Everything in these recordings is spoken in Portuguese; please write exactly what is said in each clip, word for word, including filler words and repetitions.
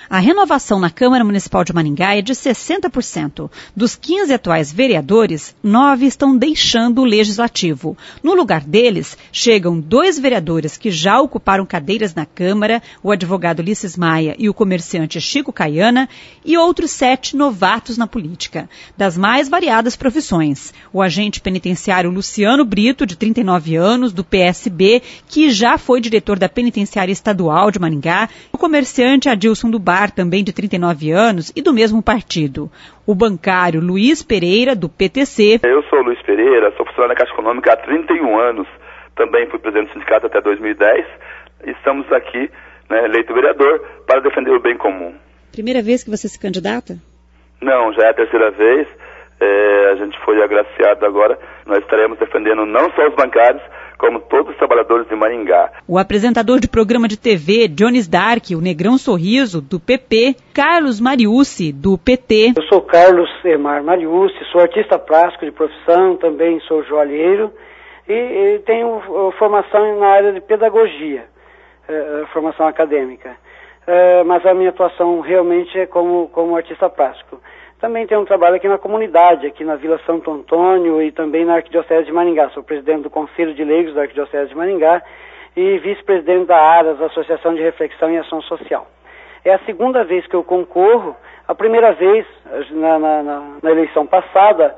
A renovação na Câmara Municipal de Maringá é de sessenta por cento. Dos quinze atuais vereadores, nove estão deixando o Legislativo. No lugar deles, chegam dois vereadores que já ocuparam cadeiras na Câmara, o advogado Ulisses Maia e o comerciante Chico Caiana, e outros sete novatos na política, das mais variadas profissões. O agente penitenciário Luciano Brito, de trinta e nove anos, do P S B, que já foi diretor da Penitenciária Estadual de Maringá, o comerciante Adilson do Bar, também de trinta e nove anos e do mesmo partido. O bancário Luiz Pereira, do P T C. Eu sou Luiz Pereira, sou funcionário da Caixa Econômica há trinta e um anos, também fui presidente do sindicato até dois mil e dez, e estamos aqui, né, eleito vereador, para defender o bem comum. Primeira vez que você se candidata? Não, já é a terceira vez, é, a gente foi agraciado agora, nós estaremos defendendo não só os bancários, como todos os trabalhadores de Maringá. O apresentador de programa de T V, Jones Dark, o Negrão Sorriso, do P P, Carlos Mariucci, do P T. Eu sou Carlos Emar Mariucci, sou artista plástico de profissão, também sou joalheiro e, e tenho uh, formação na área de pedagogia, uh, formação acadêmica, uh, mas a minha atuação realmente é como, como artista plástico. Também tenho um trabalho aqui na comunidade, aqui na Vila Santo Antônio e também na Arquidiocese de Maringá. Sou presidente do Conselho de Leigos da Arquidiocese de Maringá e vice-presidente da ARAS, Associação de Reflexão e Ação Social. É a segunda vez que eu concorro. A primeira vez, na, na, na, na eleição passada,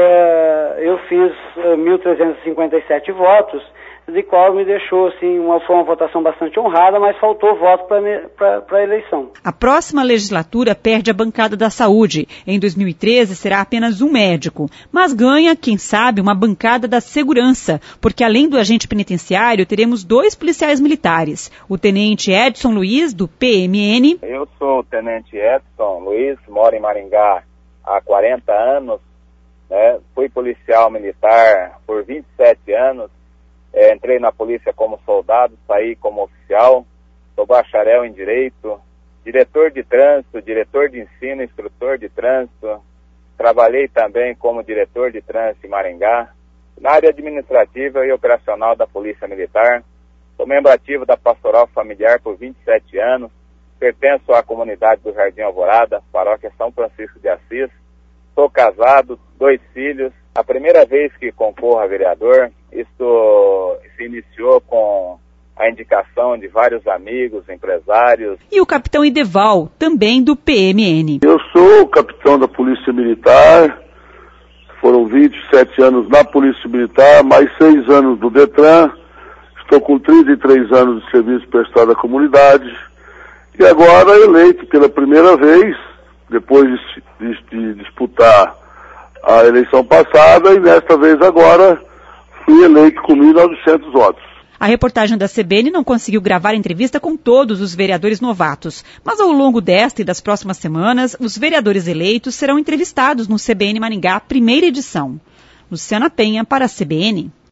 é, eu fiz é, mil trezentos e cinquenta e sete votos, de qual me deixou, assim, uma, foi uma votação bastante honrada, mas faltou voto para a eleição. A próxima legislatura perde a bancada da saúde. Em dois mil e treze será apenas um médico, mas ganha, quem sabe, uma bancada da segurança, porque além do agente penitenciário, teremos dois policiais militares. O tenente Edson Luiz, do P M N. Eu sou o tenente Edson Luiz, moro em Maringá há quarenta anos, né? Fui policial militar por vinte e sete anos. É, entrei na polícia como soldado, saí como oficial, sou bacharel em Direito, diretor de trânsito, diretor de ensino, instrutor de trânsito, trabalhei também como diretor de trânsito em Maringá, na área administrativa e operacional da Polícia Militar, sou membro ativo da Pastoral Familiar por vinte e sete anos, pertenço à comunidade do Jardim Alvorada, paróquia São Francisco de Assis, sou casado, dois filhos. A primeira vez que concorro a vereador, isto se iniciou com a indicação de vários amigos, empresários. E o capitão Ideval, também do P M N. Eu sou o capitão da Polícia Militar, foram vinte e sete anos na Polícia Militar, mais seis anos do Detran, estou com trinta e três anos de serviço prestado à comunidade, e agora eleito pela primeira vez, depois de, de, de disputar a eleição passada, e desta vez agora fui eleito com mil e novecentos votos. A reportagem da C B N não conseguiu gravar a entrevista com todos os vereadores novatos, mas ao longo desta e das próximas semanas, os vereadores eleitos serão entrevistados no C B N Maringá, primeira edição. Luciana Penha, para a C B N.